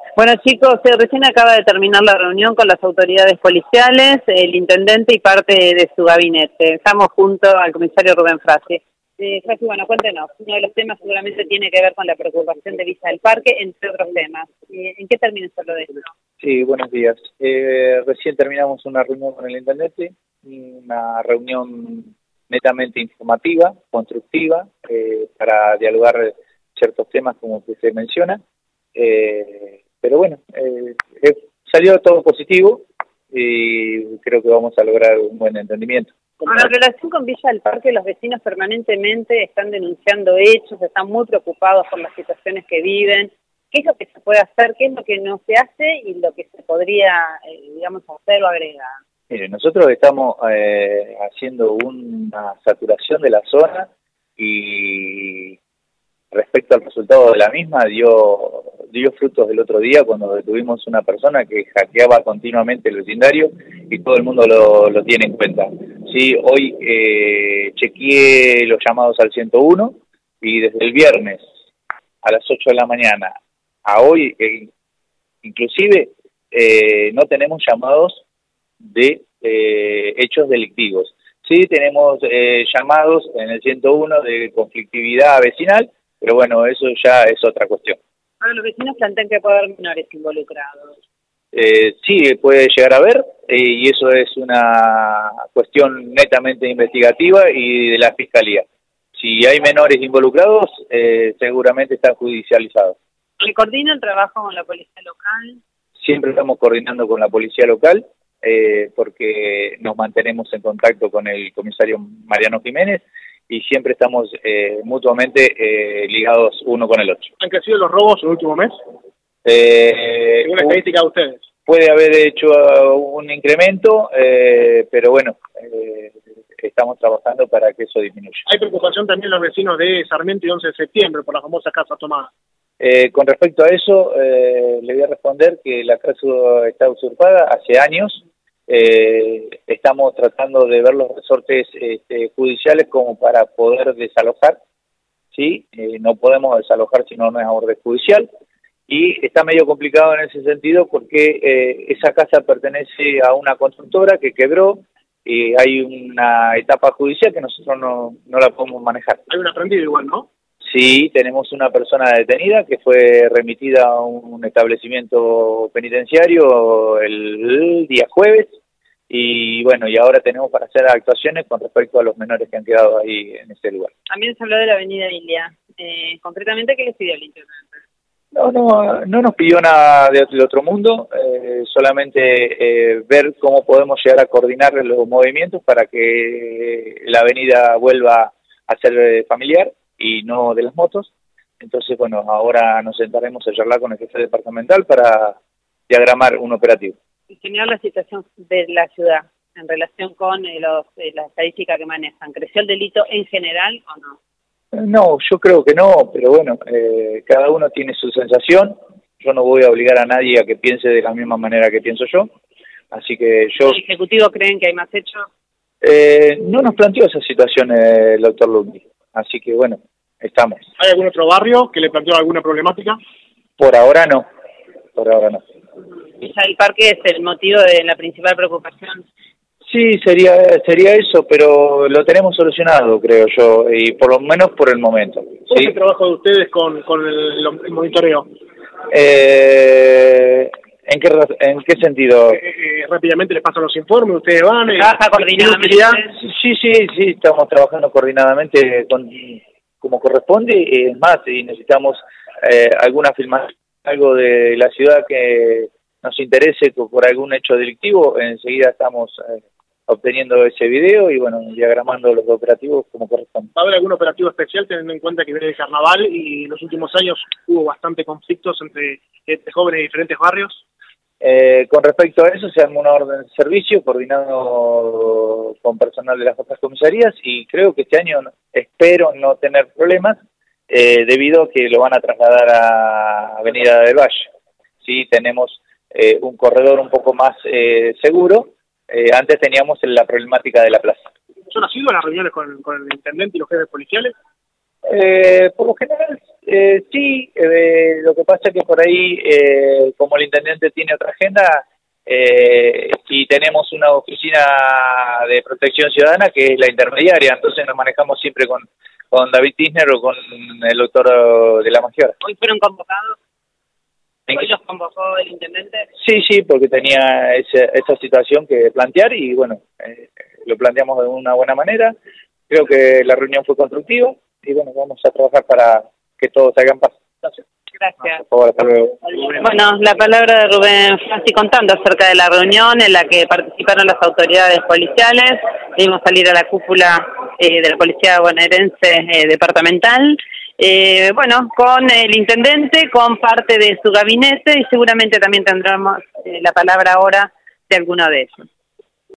Bueno, chicos, recién acaba de terminar la reunión con las autoridades policiales, el intendente y parte de su gabinete. Estamos junto al comisario Rubén Frassi. Frassi, bueno, cuéntenos. Uno de los temas seguramente tiene que ver con la preocupación de Villa del Parque, entre otros temas. ¿En qué termina solo de esto? Sí, buenos días. Recién terminamos una reunión con el intendente, una reunión netamente informativa, constructiva, para dialogar ciertos temas como que se menciona. Pero bueno, salió todo positivo y creo que vamos a lograr un buen entendimiento. Con la relación con Villa del Parque, los vecinos permanentemente están denunciando hechos, están muy preocupados por las situaciones que viven. ¿Qué es lo que se puede hacer? ¿Qué es lo que no se hace? Y lo que se podría, digamos, hacer o agregar. Mire, nosotros estamos haciendo una saturación de la zona y respecto al resultado de la misma dio frutos el otro día cuando detuvimos una persona que hackeaba continuamente el vecindario y todo el mundo lo tiene en cuenta. Sí, hoy chequeé los llamados al 101 y desde el viernes a las 8 de la mañana a hoy, inclusive no tenemos llamados de hechos delictivos. Sí tenemos llamados en el 101 de conflictividad vecinal, pero bueno, eso ya es otra cuestión. Ahora los vecinos plantean que puede haber menores involucrados. Sí, puede llegar a haber, y eso es una cuestión netamente investigativa y de la Fiscalía. Si hay menores involucrados, seguramente están judicializados. ¿Se coordina el trabajo con la policía local? Siempre estamos coordinando con la policía local, porque nos mantenemos en contacto con el comisario Mariano Jiménez y siempre estamos mutuamente ligados uno con el otro. ¿Han crecido los robos en el último mes? Según la estadística de ustedes. Puede haber hecho un incremento, pero bueno, estamos trabajando para que eso disminuya. Hay preocupación también los vecinos de Sarmiento y 11 de septiembre por la famosa casa tomada. Con respecto a eso, le voy a responder que la casa está usurpada hace años. Estamos tratando de ver los resortes judiciales como para poder desalojar, ¿sí? No podemos desalojar si no es a orden judicial, y está medio complicado en ese sentido porque esa casa pertenece a una constructora que quebró y hay una etapa judicial que nosotros no la podemos manejar. Hay un aprendido igual, ¿no? Sí, tenemos una persona detenida que fue remitida a un establecimiento penitenciario el día jueves y bueno, y ahora tenemos para hacer actuaciones con respecto a los menores que han quedado ahí en ese lugar. También se habló de la avenida Ilia. Concretamente, ¿qué les pidió el intendente? No nos pidió nada del otro mundo, solamente ver cómo podemos llegar a coordinar los movimientos para que la avenida vuelva a ser familiar y no de las motos. Entonces, bueno, ahora nos sentaremos a charlar con el jefe departamental para diagramar un operativo. En general, la situación de la ciudad en relación con la estadística que manejan, ¿creció el delito en general o no? No, yo creo que no, pero bueno, cada uno tiene su sensación. Yo no voy a obligar a nadie a que piense de la misma manera que pienso yo. Así que yo... ¿El Ejecutivo creen que hay más hechos? No nos planteó esa situación el doctor Lugni. Así que bueno, estamos. ¿Hay algún otro barrio que le planteó alguna problemática? Por ahora no, por ahora no. Villa del Parque es el motivo de la principal preocupación. Sí, sería eso, pero lo tenemos solucionado, creo yo, y por lo menos por el momento. ¿Cómo es el trabajo de ustedes con el monitoreo? ¿En qué sentido? Rápidamente les pasan los informes, ustedes van... ¿Trabaja coordinadamente? Sí, estamos trabajando coordinadamente como corresponde, es más, si necesitamos alguna filmación, algo de la ciudad que nos interese por algún hecho delictivo, enseguida estamos obteniendo ese video y bueno, diagramando los operativos como corresponde. ¿Va a haber algún operativo especial teniendo en cuenta que viene el carnaval y en los últimos años hubo bastante conflictos entre jóvenes de diferentes barrios? Con respecto a eso, se armó una orden de servicio coordinado con personal de las otras comisarías y creo que este año espero no tener problemas debido a que lo van a trasladar a Avenida del Valle. Sí, tenemos un corredor un poco más seguro. Antes teníamos la problemática de la plaza. ¿Son asiduos las reuniones con el intendente y los jefes policiales? Por lo general Sí, lo que pasa es que por ahí, como el intendente tiene otra agenda, y tenemos una oficina de protección ciudadana que es la intermediaria, entonces nos manejamos siempre con David Tisner o con el doctor de la Magiora. ¿Hoy fueron convocados? ¿Hoy los convocó el intendente? Sí, porque tenía esa situación que plantear y bueno, lo planteamos de una buena manera. Creo que la reunión fue constructiva y bueno, vamos a trabajar para que todo salga en paz. Gracias. Por favor, hasta luego. Bueno, la palabra de Rubén Frassi contando acerca de la reunión en la que participaron las autoridades policiales. Vimos salir a la cúpula de la Policía Bonaerense departamental. Bueno, con el intendente, con parte de su gabinete y seguramente también tendremos la palabra ahora de alguno de ellos.